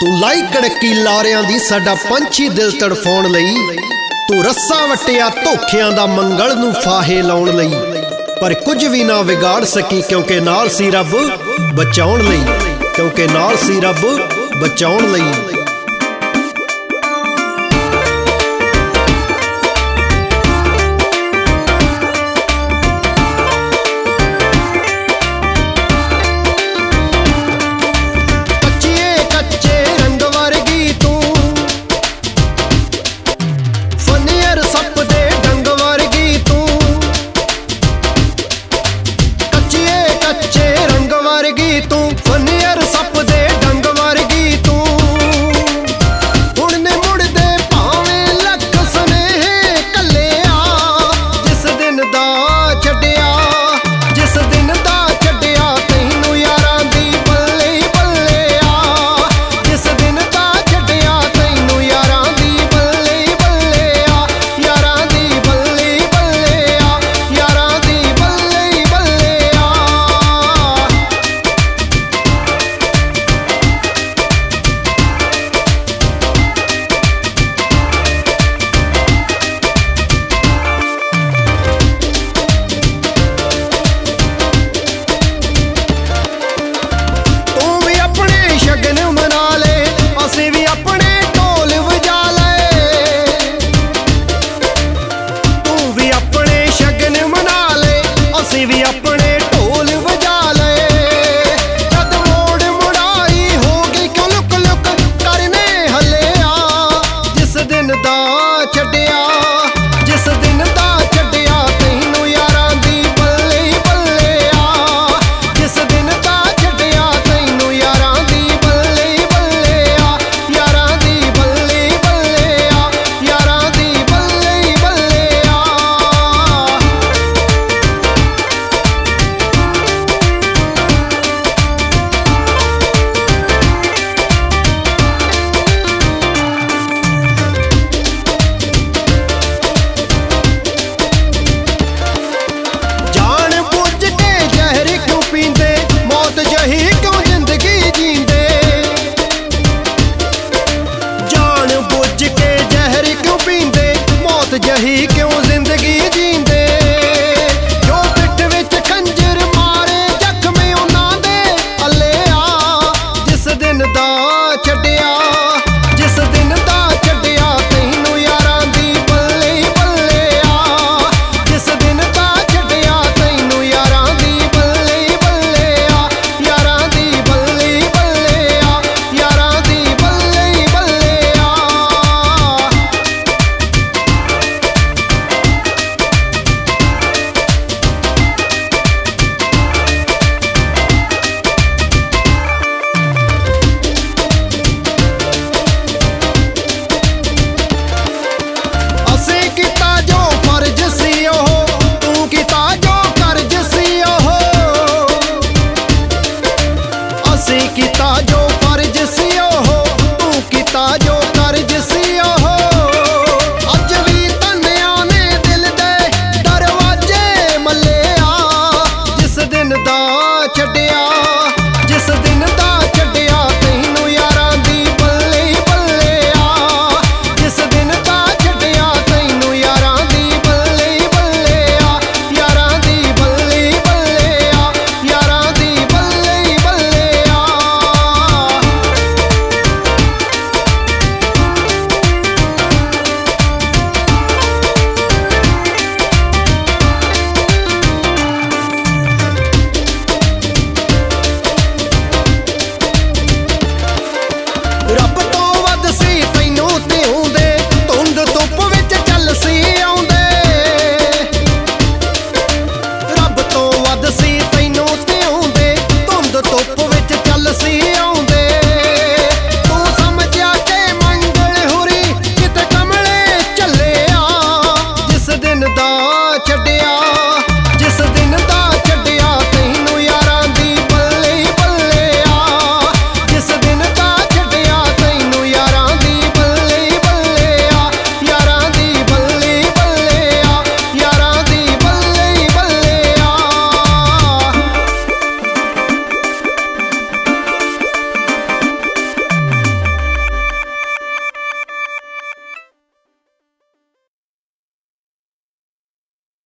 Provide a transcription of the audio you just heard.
तू लाई कड़की लारियां दी साडा पंछी दिल तड़फाउण लई। तू रस्सा वट्टिया धोखियां दा मंगल नूं फाहे लाउण लई, पर कुछ भी ना विगाड़ सकी क्योंकि नाल सी रब बचाउण लई, क्योंकि नाल सी रब बचाउण लई। यही क्यों जिंदगी जींदे जो पिठ विच खंजर मारे जख्म उन्हां दे अले आ। जिस दिन दा छड्डिया, जिस दिन दा छड्डिया तैनू यारां दी बल्ले बल्ले आ। जिस दिन दा छड्डिया तैनू यारां दी बल्ले बल्ले आ। यारां दी बल्ले बल्ले आ, यारां दी बल्ले बल्ले आ। कीता जो फर्ज सी ओहो, तू कीता जो